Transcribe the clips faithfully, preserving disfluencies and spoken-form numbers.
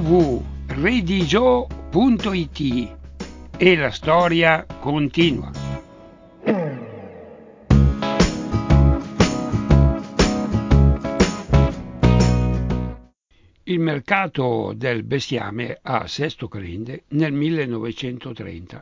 w w w punto redigio punto it e la storia continua. Il mercato del bestiame a Sesto Calende nel millenovecentotrenta.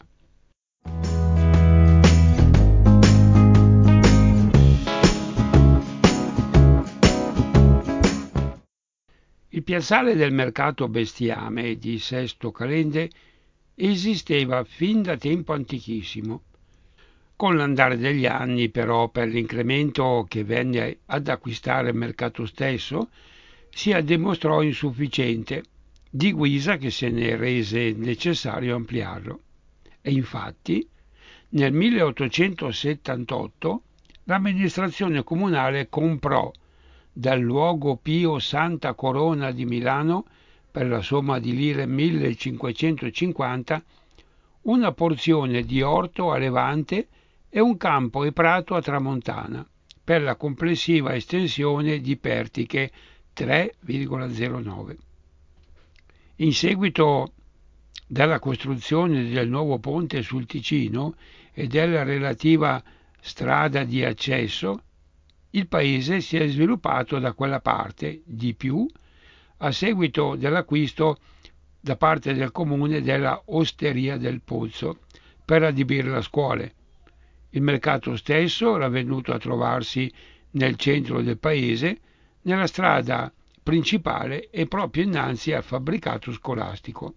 Il piazzale del mercato bestiame di Sesto Calende esisteva fin da tempo antichissimo. Con l'andare degli anni, però, per l'incremento che venne ad acquistare il mercato stesso, si dimostrò insufficiente, di guisa che se ne rese necessario ampliarlo. E infatti, nel milleottocentosettantotto, l'amministrazione comunale comprò dal luogo Pio Santa Corona di Milano, per la somma di lire millecinquecentocinquanta, una porzione di orto a levante e un campo e prato a tramontana, per la complessiva estensione di pertiche tre virgola zero nove. In seguito dalla costruzione del nuovo ponte sul Ticino e della relativa strada di accesso, il paese si è sviluppato da quella parte di più a seguito dell'acquisto da parte del comune della Osteria del Pozzo per adibire le scuole. Il mercato stesso era venuto a trovarsi nel centro del paese, nella strada principale e proprio innanzi al fabbricato scolastico.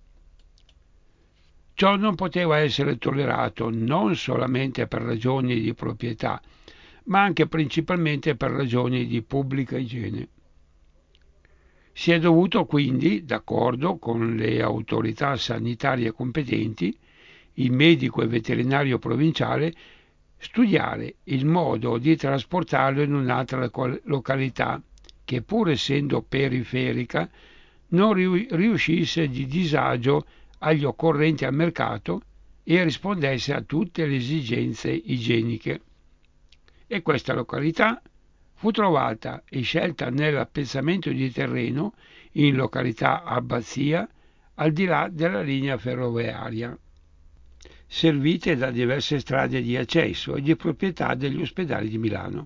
Ciò non poteva essere tollerato non solamente per ragioni di proprietà, ma anche principalmente per ragioni di pubblica igiene. Si è dovuto quindi, d'accordo con le autorità sanitarie competenti, il medico e veterinario provinciale, studiare il modo di trasportarlo in un'altra località che, pur essendo periferica, non riuscisse di disagio agli occorrenti al mercato e rispondesse a tutte le esigenze igieniche. E questa località fu trovata e scelta nell'appezzamento di terreno in località Abbazia, al di là della linea ferroviaria, servite da diverse strade di accesso e di proprietà degli ospedali di Milano.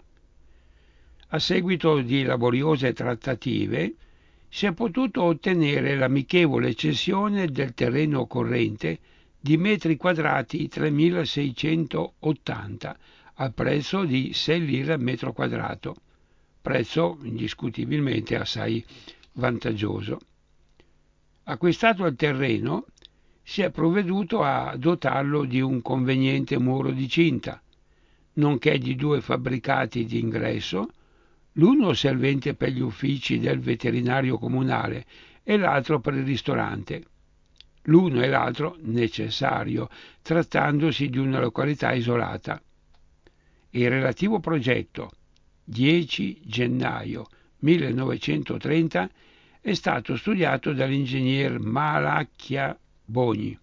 A seguito di laboriose trattative si è potuto ottenere l'amichevole cessione del terreno occorrente di metri quadrati tremilaseicentottanta al prezzo di sei lire al metro quadrato, prezzo indiscutibilmente assai vantaggioso. Acquistato il terreno, si è provveduto a dotarlo di un conveniente muro di cinta, nonché di due fabbricati di ingresso, l'uno servente per gli uffici del veterinario comunale e l'altro per il ristorante. L'uno e l'altro necessario, trattandosi di una località isolata. Il relativo progetto, dieci gennaio millenovecentotrenta, è stato studiato dall'ingegner Malacchia Boni.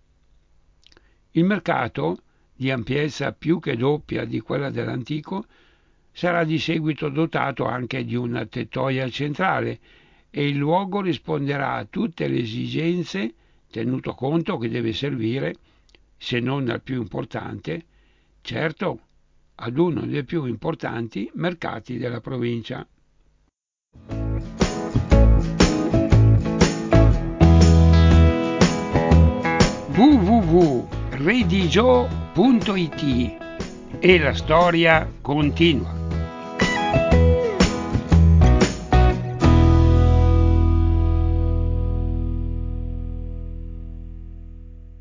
Il mercato, di ampiezza più che doppia di quella dell'antico, sarà di seguito dotato anche di una tettoia centrale e il luogo risponderà a tutte le esigenze, tenuto conto che deve servire, se non al più importante, certo, ad uno dei più importanti mercati della provincia. w w w punto redigio punto it e la storia continua.